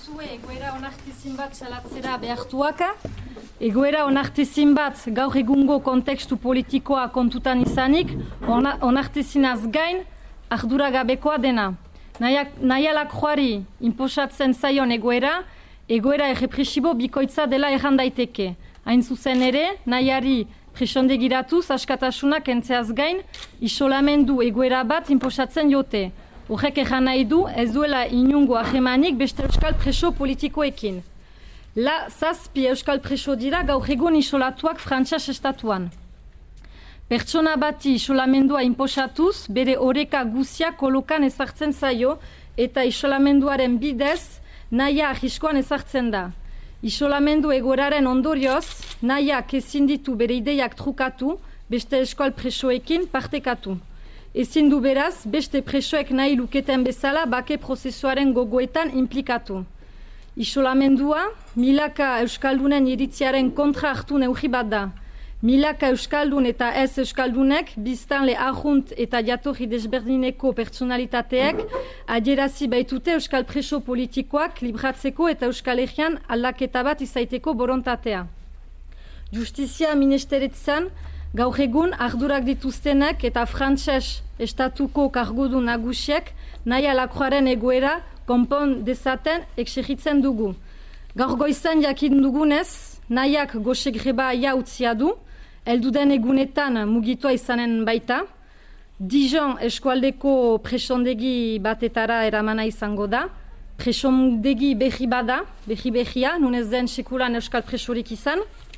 duzue egoera onartezin bat salatzera behartuaka. Egoera onartezin bat gaur egungo kontekstu politikoa kontutan izanik, onartezinaz gain arduragabekoa dena. Nahia Lacroixari inposatzen zaion egoera errepresibo bikoitza dela erran daiteke. Hain zuzen ere, nahiari presondegiratuz askatasunak entzeaz gain, isolamendu egoera bat inposatzen jote. Horrek erran nahi du ez duela inungo ahemanik beste euskal preso politikoekin. Zazpi euskal preso dira gaur egun isolatuak Frantses estatuan. Pertsona bati isolamendua inposatuz, bere oreka guzia kolokan ezartzen zaio eta isolamenduaren bidez nahia arriskoan ezartzen da. Isolamendu egoeraren ondorioz, nahiak ezin ditu bere ideiak trukatu, beste euskal presoekin partekatu. Ezin du beraz, beste presoek nahi luketen bezala bake prozesuaren gogoetan implikatu. Isolamendua, milaka euskaldunen iritziaren kontra hartu neurri bat da. Milaka euskaldun eta ez euskaldunek, biztanle ahunt eta jatorri desberdineko pertsonalitateek, adierazi baitute euskal preso politikoak libratzeko eta Euskal Herrian aldaketa bat izaiteko borontatea. Justizia ministeretzan, gaur egun ardurak dituztenek eta Frantses estatuko kargudun nagusiek Nahia Lacroixaren egoera konpon dezaten exigitzen dugu. Gaur goizan jakin dugunez, nahiak goxe greba utzia du, helduden egunetan mugitua izanen baita. Dijon eskualdeko presondegi batetara eramana izango da. Presondegi berri bada, berria, nunez den sekulan euskal presorik izan.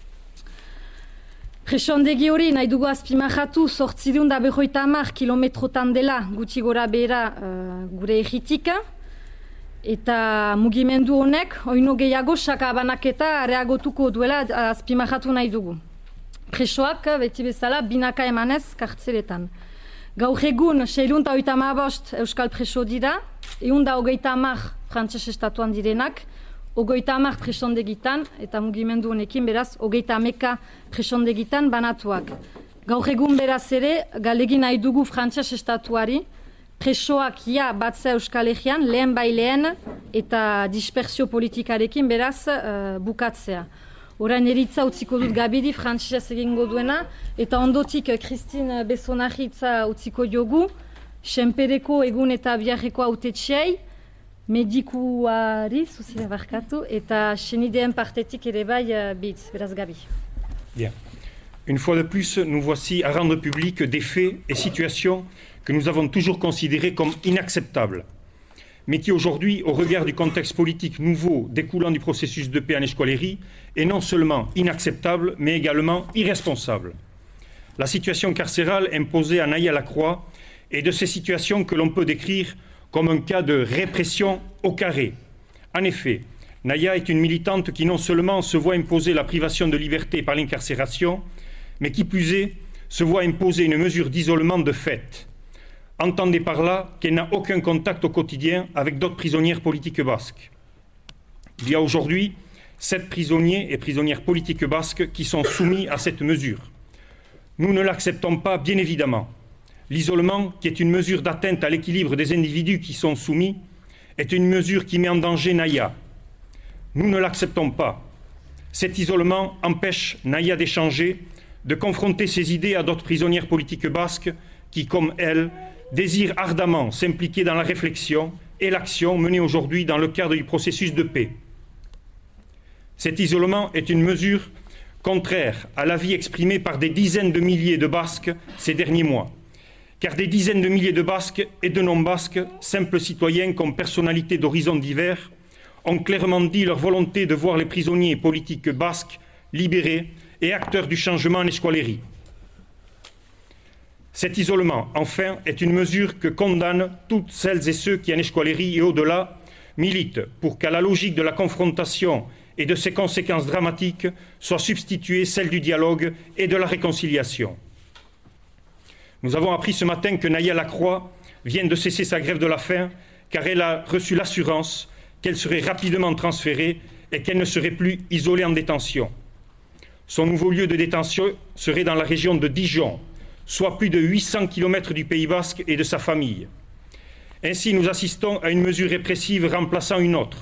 Presondegi hori nahi dugu azpimahatu 850 kilometrotan dela gutxi gora behera gure erritik. Eta mugimendu honek, oino gehiago saka banaketa areagotuko duela azpimahatu nahi dugu. Presoak beti bezala binaka emanez kartzeletan. Gaur egun 635 euskal preso dira, 130 Frantses estatuan direnak, 30 presondegitan eta mugimendu honekin beraz 30 presondegitan banatuak. Gaur egun beraz ere, galdegin nahi dugu Frantses estatuari, presoak batzea Euskal Herrian, lehen bai lehen eta dispersio politikarekin beraz bukatzea. Orain eritza utziko dut Gabidi, frantsesez egingo duena, eta ondotik Christine Besonarritza utziko jogu, senpereko egun eta biharreko autetxei, medikuari, zuzire barkatu, eta senideen partetik ere bai bitz, beraz Gabi. Bien. Une fois de plus, nous voici à rendre public des faits et situations que nous avons toujours considérés comme inacceptables, mais qui aujourd'hui, au regard du contexte politique nouveau découlant du processus de paix en escoualerie, est non seulement inacceptable, mais également irresponsable. La situation carcérale imposée à Nahia Lacroix est de ces situations que l'on peut décrire comme un cas de répression au carré. En effet, Nahia est une militante qui non seulement se voit imposer la privation de liberté par l'incarcération, mais qui plus est, se voit imposer une mesure d'isolement de fait. Entendez par là qu'elle n'a aucun contact au quotidien avec d'autres prisonnières politiques basques. Il y a aujourd'hui 7 prisonniers et prisonnières politiques basques qui sont soumis à cette mesure. Nous ne l'acceptons pas, bien évidemment. L'isolement, qui est une mesure d'atteinte à l'équilibre des individus qui sont soumis, est une mesure qui met en danger Nahia. Nous ne l'acceptons pas. Cet isolement empêche Nahia d'échanger, de confronter ses idées à d'autres prisonnières politiques basques qui, comme elle, désirent ardemment s'impliquer dans la réflexion et l'action menée aujourd'hui dans le cadre du processus de paix. Cet isolement est une mesure contraire à l'avis exprimé par des dizaines de milliers de Basques ces derniers mois, car des dizaines de milliers de Basques et de non-Basques, simples citoyens comme personnalités d'horizons divers, ont clairement dit leur volonté de voir les prisonniers politiques basques libérés et acteurs du changement en escoualerie. Cet isolement, enfin, est une mesure que condamnent toutes celles et ceux qui, en escoualerie et au-delà, militent pour qu'à la logique de la confrontation et de ses conséquences dramatiques soit substituée celle du dialogue et de la réconciliation. Nous avons appris ce matin que Nahia Lacroix vient de cesser sa grève de la faim car elle a reçu l'assurance qu'elle serait rapidement transférée et qu'elle ne serait plus isolée en détention. Son nouveau lieu de détention serait dans la région de Dijon, soit plus de 800 km du Pays basque et de sa famille. Ainsi, nous assistons à une mesure répressive remplaçant une autre,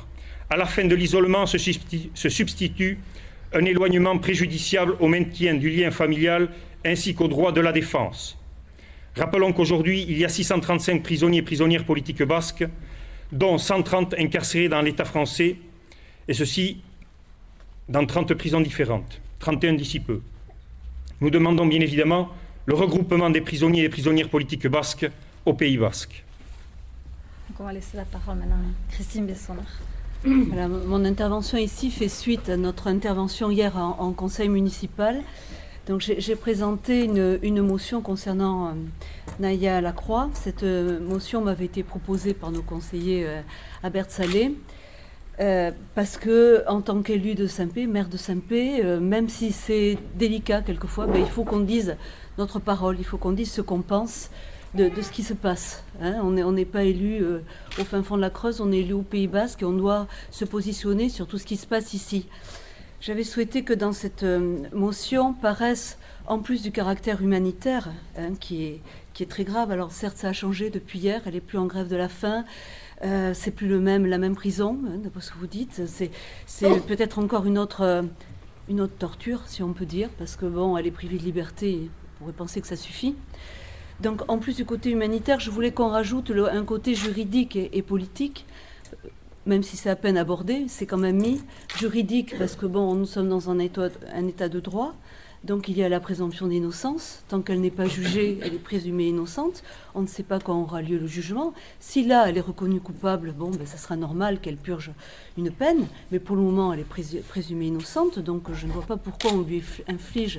À la fin de l'isolement se substitue un éloignement préjudiciable au maintien du lien familial ainsi qu'au droit de la défense. Rappelons qu'aujourd'hui, il y a 635 prisonniers et prisonnières politiques basques, dont 130 incarcérés dans l'État français, et ceci dans 30 prisons différentes, 31 d'ici peu. Nous demandons bien évidemment le regroupement des prisonniers et des prisonnières politiques basques au Pays basque. On va laisser la parole maintenant à Christine Bessonnard. Voilà, mon intervention ici fait suite à notre intervention hier en conseil municipal. Donc j'ai présenté une motion concernant Naya Lacroix. Cette motion m'avait été proposée par nos conseillers à Berthe-Salé. Parce que, en tant qu'élu de Saint-Pé, maire de Saint-Pé, même si c'est délicat quelquefois, il faut qu'on dise notre parole, il faut qu'on dise ce qu'on pense de ce qui se passe. Hein. On n'est pas élu au fin fond de la Creuse, on est élu au Pays Basque et on doit se positionner sur tout ce qui se passe ici. J'avais souhaité que dans cette motion paraisse, en plus du caractère humanitaire, qui est très grave, alors certes ça a changé depuis hier, elle n'est plus en grève de la faim, c'est plus la même prison, d'après ce que vous dites, c'est peut-être encore une autre torture, si on peut dire, parce que bon, elle est privée de liberté, on pourrait penser que ça suffit. Donc en plus du côté humanitaire, je voulais qu'on rajoute un côté juridique et politique, même si c'est à peine abordé, c'est quand même mis juridique, parce que bon, nous sommes dans un état de droit, donc il y a la présomption d'innocence. Tant qu'elle n'est pas jugée, elle est présumée innocente. On ne sait pas quand aura lieu le jugement. Si là, elle est reconnue coupable, ça sera normal qu'elle purge une peine, mais pour le moment, elle est présumée innocente, donc je ne vois pas pourquoi on lui inflige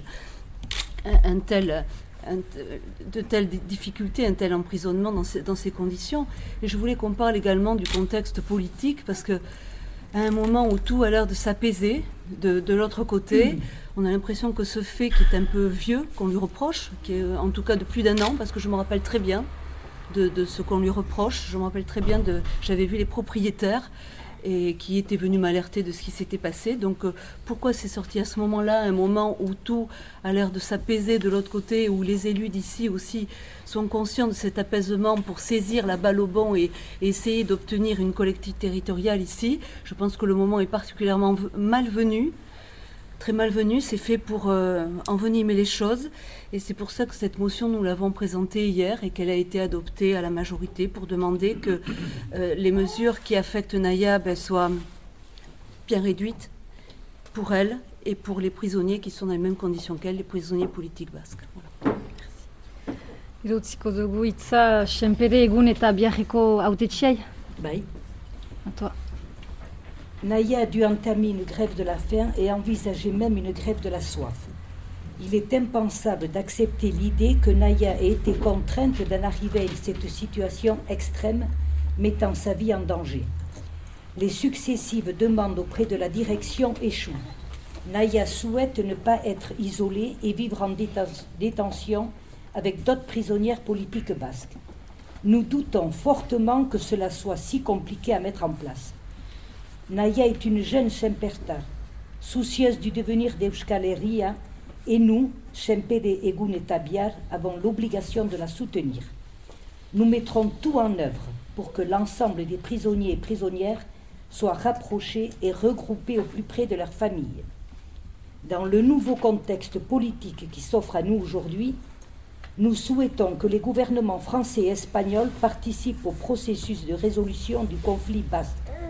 de telles difficultés, un tel emprisonnement dans ces conditions. Et je voulais qu'on parle également du contexte politique, parce que à un moment où tout a l'air de s'apaiser, de l'autre côté, on a l'impression que ce fait qui est un peu vieux, qu'on lui reproche, qui est en tout cas de plus d'1 an, parce que je me rappelle très bien de ce qu'on lui reproche, je me rappelle très bien j'avais vu les propriétaires et qui étaient venus m'alerter de ce qui s'était passé. Donc pourquoi c'est sorti à ce moment-là, un moment où tout a l'air de s'apaiser de l'autre côté, où les élus d'ici aussi sont conscients de cet apaisement pour saisir la balle au bon et essayer d'obtenir une collectivité territoriale ici. Je pense que le moment est particulièrement malvenu, très malvenu, c'est fait pour envenimer les choses. Et c'est pour ça que cette motion, nous l'avons présentée hier et qu'elle a été adoptée à la majorité pour demander que les mesures qui affectent Naya soient bien réduites pour elle et pour les prisonniers qui sont dans les mêmes conditions qu'elle, les prisonniers politiques basques. Voilà. Irutziko dugu hitza Senpere egun eta biharreko hautetsiei. Bai. À toi. Naya a dû entamer une grève de la faim et envisager même une grève de la soif. Il est impensable d'accepter l'idée que Naya ait été contrainte d'en arriver à cette situation extrême, mettant sa vie en danger. Les successives demandes auprès de la direction échouent. Naya souhaite ne pas être isolée et vivre en détention avec d'autres prisonnières politiques basques. Nous doutons fortement que cela soit si compliqué à mettre en place. Naya est une jeune Sempertar, soucieuse du devenir d'Euskal Herria, et nous, Senpere Egun eta Bihar, avons l'obligation de la soutenir. Nous mettrons tout en œuvre pour que l'ensemble des prisonniers et prisonnières soient rapprochés et regroupés au plus près de leurs familles. Dans le nouveau contexte politique qui s'offre à nous aujourd'hui, nous souhaitons que les gouvernements français et espagnols participent au processus de résolution du conflit basque.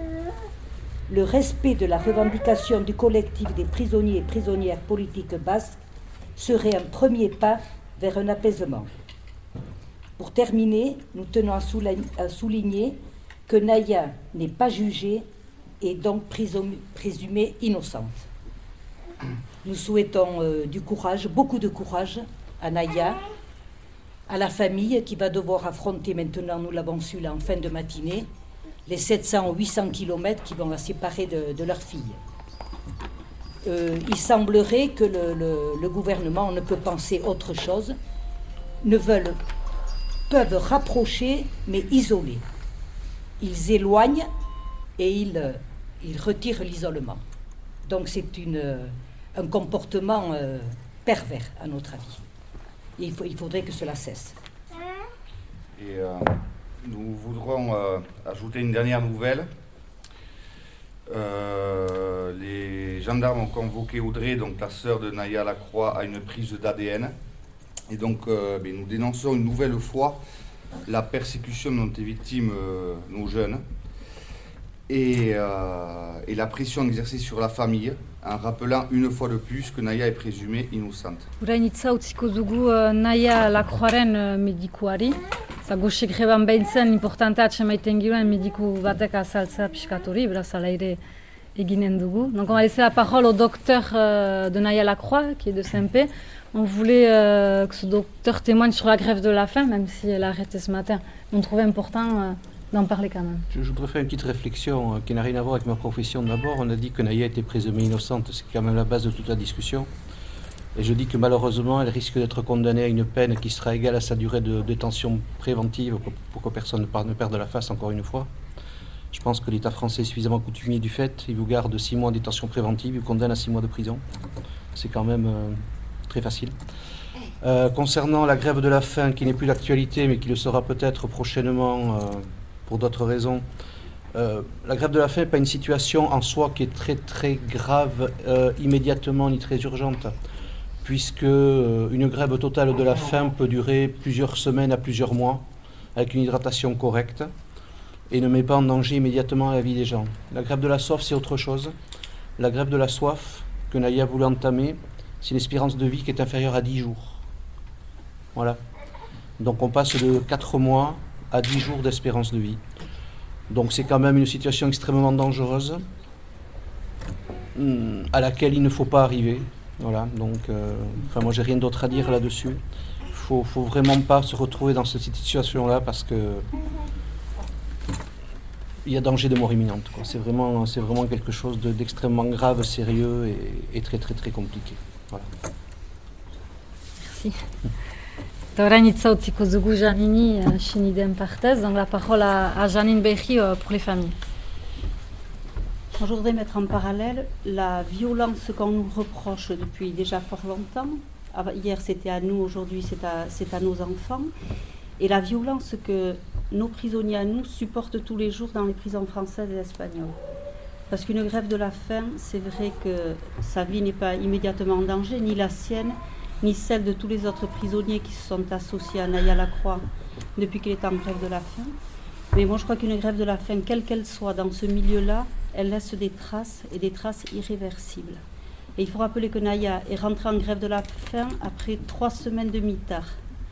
Le respect de la revendication du collectif des prisonniers et prisonnières politiques basques serait un premier pas vers un apaisement. Pour terminer, nous tenons à souligner que Naya n'est pas jugée et donc présumée innocente. Nous souhaitons du courage, beaucoup de courage à Naya, à la famille qui va devoir affronter maintenant, nous l'avons su là en fin de matinée, les 700 ou 800 kilomètres qui vont la séparer de leur fille. Il semblerait que le gouvernement, on ne peut penser autre chose, peuvent rapprocher mais isoler. Ils éloignent et ils retirent l'isolement. Donc c'est un comportement pervers à notre avis. Et il faudrait que cela cesse. Et nous voudrons ajouter une dernière nouvelle. les gendarmes ont convoqué Audrey, donc la sœur de Naya Lacroix, à une prise d'ADN. Et donc, nous dénonçons une nouvelle fois la persécution dont est victime nos jeunes et la pression exercée sur la famille, en rappelant une fois de plus que Naya est présumée innocente. Orain hitza utziko dugu Naya Lacroixaren medikuari. Goxe greban behintzen importantea atxemaiten giroen mediku batek azaltzea pixkat hori, beraz ala ere eginen dugu. Donc on va laisser la parole au docteur de Naya Lacroix, qui est de Saint-Pé. On voulait que ce docteur témoigne sur la grève de la faim, même si elle a arrêté ce matin. On trouvait important d'en parler quand même. Je voudrais faire une petite réflexion qui n'a rien à voir avec ma profession. D'abord, on a dit que Naya était présumée innocente, c'est quand même la base de toute la discussion. Et je dis que malheureusement, elle risque d'être condamnée à une peine qui sera égale à sa durée de détention préventive pour que personne ne perde la face encore une fois. Je pense que l'État français est suffisamment coutumier du fait. Il vous garde 6 mois de détention préventive, il vous condamne à 6 mois de prison. C'est quand même très facile. Concernant la grève de la faim, qui n'est plus d'actualité, mais qui le sera peut-être prochainement pour d'autres raisons, la grève de la faim n'est pas une situation en soi qui est très très grave immédiatement ni très urgente, puisque une grève totale de la faim peut durer plusieurs semaines à plusieurs mois, avec une hydratation correcte, et ne met pas en danger immédiatement la vie des gens. La grève de la soif, c'est autre chose. La grève de la soif, que Naya voulait entamer, c'est une espérance de vie qui est inférieure à 10 jours. Voilà. Donc on passe de 4 mois à 10 jours d'espérance de vie. Donc c'est quand même une situation extrêmement dangereuse, à laquelle il ne faut pas arriver. Voilà, donc moi j'ai rien d'autre à dire là-dessus. Faut vraiment pas se retrouver dans cette situation-là parce que il y a danger de mort imminente, quoi. C'est vraiment quelque chose d'extrêmement grave, sérieux et très très très compliqué. Voilà. Merci. Orain hitza utziko dugu Janini Chiniden partez. Donc la parole à Janine Behi pour les familles. Je voudrais mettre en parallèle la violence qu'on nous reproche depuis déjà fort longtemps. Hier c'était à nous, aujourd'hui c'est à nos enfants. Et la violence que nos prisonniers à nous supportent tous les jours dans les prisons françaises et espagnoles. Parce qu'une grève de la faim, c'est vrai que sa vie n'est pas immédiatement en danger, ni la sienne, ni celle de tous les autres prisonniers qui se sont associés à Naya Lacroix depuis qu'elle est en grève de la faim. Mais moi je crois qu'une grève de la faim, quelle qu'elle soit dans ce milieu-là, elle laisse des traces et des traces irréversibles. Et il faut rappeler que Naya est rentrée en grève de la faim après 3 semaines de mitard.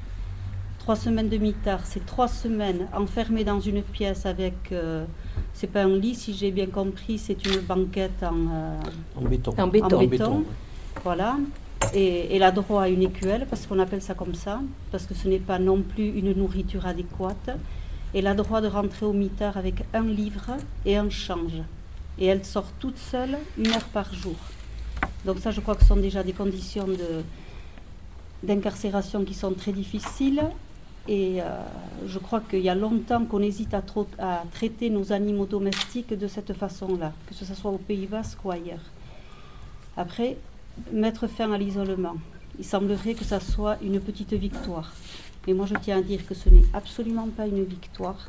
3 semaines de mitard, c'est 3 semaines enfermées dans une pièce avec, c'est pas un lit si j'ai bien compris, c'est une banquette en béton. En béton. Voilà. Et elle a droit à une écuelle, parce qu'on appelle ça comme ça, parce que ce n'est pas non plus une nourriture adéquate. Elle a droit de rentrer au mitard avec un livre et un change. Et elle sort toute seule 1 heure par jour. Donc ça, je crois que ce sont déjà des conditions d'incarcération qui sont très difficiles. Et je crois qu'il y a longtemps qu'on hésite à traiter nos animaux domestiques de cette façon-là, que ce soit au Pays Basque ou ailleurs. Après, mettre fin à l'isolement, il semblerait que ça soit une petite victoire. Mais moi je tiens à dire que ce n'est absolument pas une victoire.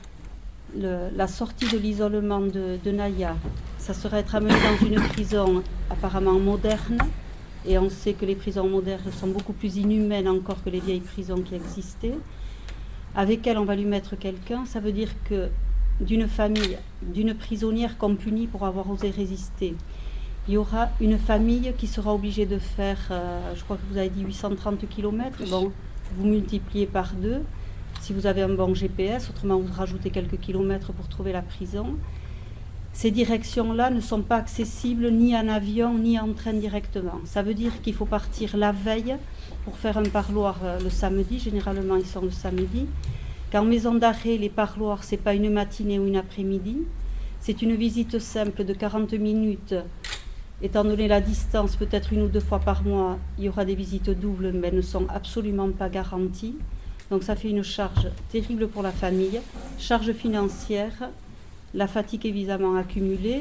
La sortie de l'isolement de Naya, ça serait être amené dans une prison apparemment moderne, et on sait que les prisons modernes sont beaucoup plus inhumaines encore que les vieilles prisons qui existaient. Avec elle, on va lui mettre quelqu'un, ça veut dire que d'une famille, d'une prisonnière qu'on punit pour avoir osé résister, il y aura une famille qui sera obligée de faire, je crois que vous avez dit 830 km, bon, vous multipliez par 2, si vous avez un bon GPS, autrement vous rajoutez quelques kilomètres pour trouver la prison. Ces directions-là ne sont pas accessibles ni en avion ni en train directement. Ça veut dire qu'il faut partir la veille pour faire un parloir le samedi, généralement ils sont le samedi. Qu'en maison d'arrêt, les parloirs, ce n'est pas une matinée ou une après-midi, c'est une visite simple de 40 minutes. Étant donné la distance, peut-être 1 ou 2 fois par mois, il y aura des visites doubles, mais elles ne sont absolument pas garanties. Donc ça fait une charge terrible pour la famille, charge financière, la fatigue évidemment accumulée,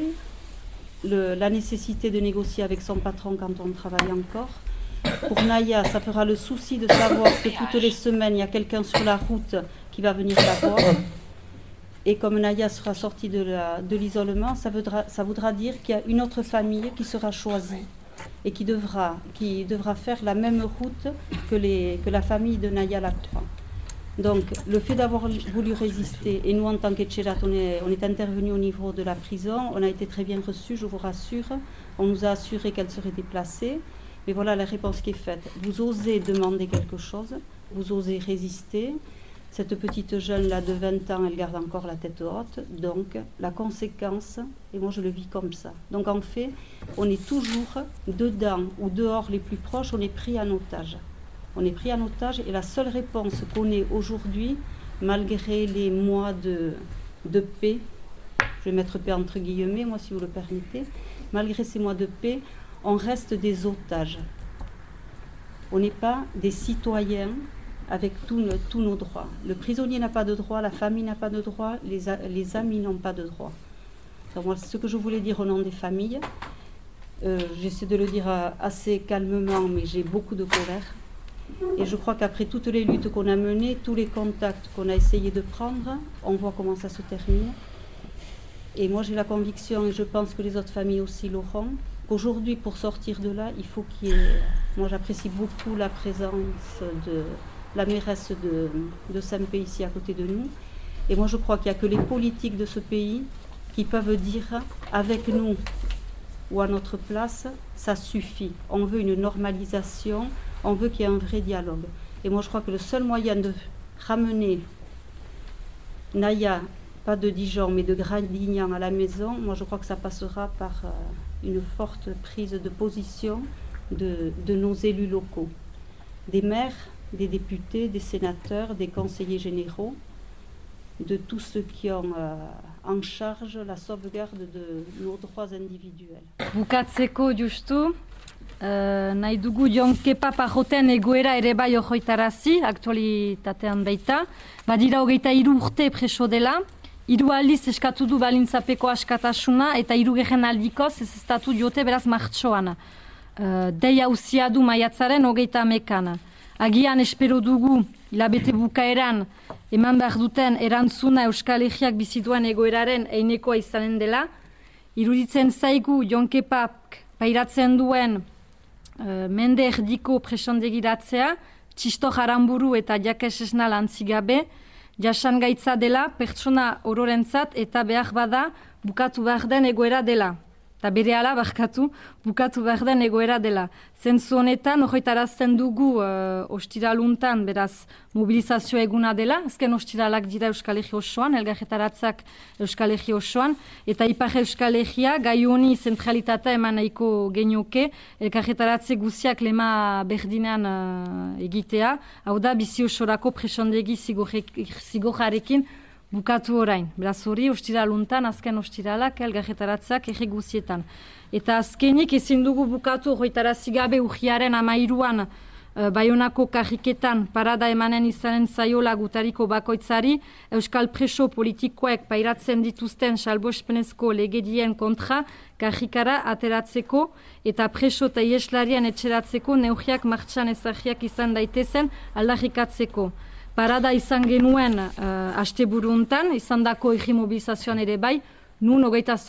la nécessité de négocier avec son patron quand on travaille encore. Pour Naya, ça fera le souci de savoir que toutes les semaines, il y a quelqu'un sur la route qui va venir la voir. Et comme Naya sera sortie de l'isolement, ça voudra dire qu'il y a une autre famille qui sera choisie et qui devra faire la même route que la famille de Naya Lacroix. Donc, le fait d'avoir voulu résister, et nous, en tant qu'Etxerat, on est intervenu au niveau de la prison, on a été très bien reçus, je vous rassure. On nous a assuré qu'elle serait déplacée. Mais voilà la réponse qui est faite. Vous osez demander quelque chose, vous osez résister. Cette petite jeune-là de 20 ans, elle garde encore la tête haute. Donc, la conséquence, et moi je le vis comme ça. Donc, en fait, on est toujours dedans ou dehors les plus proches, on est pris en otage. On est pris en otage et la seule réponse qu'on ait aujourd'hui, malgré les mois de paix, je vais mettre paix entre guillemets, moi si vous le permettez, malgré ces mois de paix, on reste des otages. On n'est pas des citoyens avec tous nos droits. Le prisonnier n'a pas de droit, la famille n'a pas de droit, les amis n'ont pas de droit. Donc, moi, ce que je voulais dire au nom des familles, j'essaie de le dire assez calmement, mais j'ai beaucoup de colère. Et je crois qu'après toutes les luttes qu'on a menées, tous les contacts qu'on a essayé de prendre, on voit comment ça se termine. Et moi j'ai la conviction, et je pense que les autres familles aussi l'auront, qu'aujourd'hui pour sortir de là, il faut qu'il y ait... Moi j'apprécie beaucoup la présence de la mairesse de Saint-Pé ici à côté de nous. Et moi je crois qu'il n'y a que les politiques de ce pays qui peuvent dire avec nous ou à notre place, ça suffit. On veut une normalisation. On veut qu'il y ait un vrai dialogue. Et moi, je crois que le seul moyen de ramener Naya, pas de Dijon, mais de Gradignan à la maison, moi, je crois que ça passera par une forte prise de position de nos élus locaux, des maires, des députés, des sénateurs, des conseillers généraux, de tous ceux qui ont en charge la sauvegarde de nos droits individuels. Bukatzeko justu, nahi dugu Jon Kepa Parroten egoera ere bai ojoitarazi, aktualitatean baita. Badira 23 urte preso dela, 3 aldiz eskatu du balintzapeko askatasuna eta 3. aldikoz ezeztatu diote beraz martxoan. Deia auzia du maiatzaren 31. Agian espero dugu hilabete bukaeran eman behar duten erantzuna Euskal Herriak bizituen egoeraren einekoa izanen dela. Iruditzen zaigu Jon Kepak pairatzen duen mende erdiko presondegiratzea, Txisto Jaramburu eta Jakes Esnal antzigabe, jasan gaitza dela pertsona ororentzat eta behar bada bukatu behar den egoera dela. Eta berehala bukatu behar den egoera dela. Zentzu honetan, horretarazten dugu ostiraluntan, beraz, mobilizazio eguna dela, azken ostiralak dira Euskal Herri osoan, elgarretaratzak Euskal Herri osoan, eta Ipar Euskal Herria gai honi zentralitatea eman nahiko genioke, elgarretaratze guziak lema berdinean egitea, hau da, bizi osorako presondegi zigorrarekin bukatu orain. Beraz hori, ostiraluntan, azken ostiralak, elgarretaratzak erre guzietan. Eta azkenik ezin dugu bukatu horretarazi gabe urriaren 13an Baionako karriketan parada emanen izanen zaiola gutariko bakoitzari, Euskal preso politikoek pairatzen dituzten salbuespenezko legedien kontra karrikara ateratzeko eta preso eta ieslarien etxeratzeko neurriak martxan ezagiak izan daitezen aldarrikatzeko. Parada izan genuen asteburu hontan, izan dako mobilizazioan ere bai, nun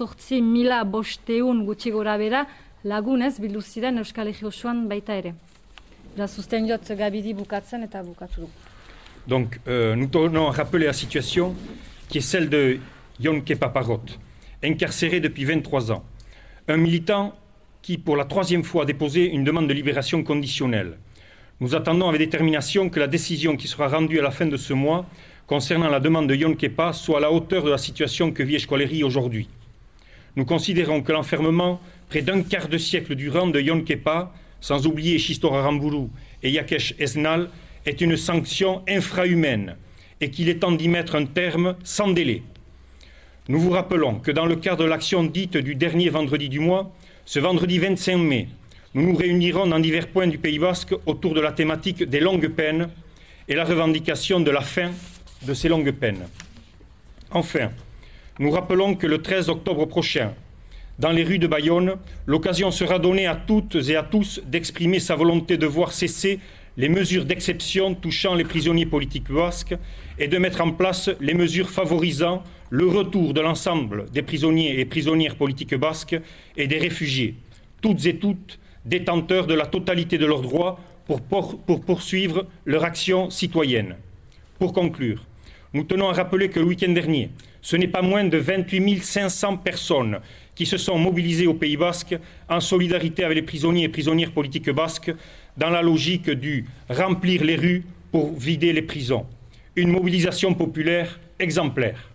28.500 gutxi gora bera lagunez bildu ziren Euskal Herri osoan baita ere. Susten jot Gabidi bukatzen eta bukatu du. Donc, nous tenons à rappeler la situation qui est celle de Jon Kepa Parrot, incarcéré depuis 23 ans. Un militant qui, pour la 3e fois, a déposé une demande de libération conditionnelle. Nous attendons avec détermination que la décision qui sera rendue à la fin de ce mois concernant la demande de Jon Kepa soit à la hauteur de la situation que vit Euskal Herri aujourd'hui. Nous considérons que l'enfermement près d'un quart de siècle durant de Jon Kepa, sans oublier Txisto Jaramburu et Jakes Esnal, est une sanction infrahumaine et qu'il est temps d'y mettre un terme sans délai. Nous vous rappelons que dans le cadre de l'action dite du dernier vendredi du mois, ce vendredi 25 mai, nous nous réunirons dans divers points du Pays Basque autour de la thématique des longues peines et la revendication de la fin de ces longues peines. Enfin, nous rappelons que le 13 octobre prochain, dans les rues de Bayonne, l'occasion sera donnée à toutes et à tous d'exprimer sa volonté de voir cesser les mesures d'exception touchant les prisonniers politiques basques et de mettre en place les mesures favorisant le retour de l'ensemble des prisonniers et prisonnières politiques basques et des réfugiés, toutes et toutes détenteurs de la totalité de leurs droits pour poursuivre leur action citoyenne. Pour conclure, nous tenons à rappeler que le week-end dernier, ce n'est pas moins de 28 500 personnes qui se sont mobilisées au Pays basque en solidarité avec les prisonniers et prisonnières politiques basques dans la logique du « remplir les rues pour vider les prisons ». Une mobilisation populaire exemplaire.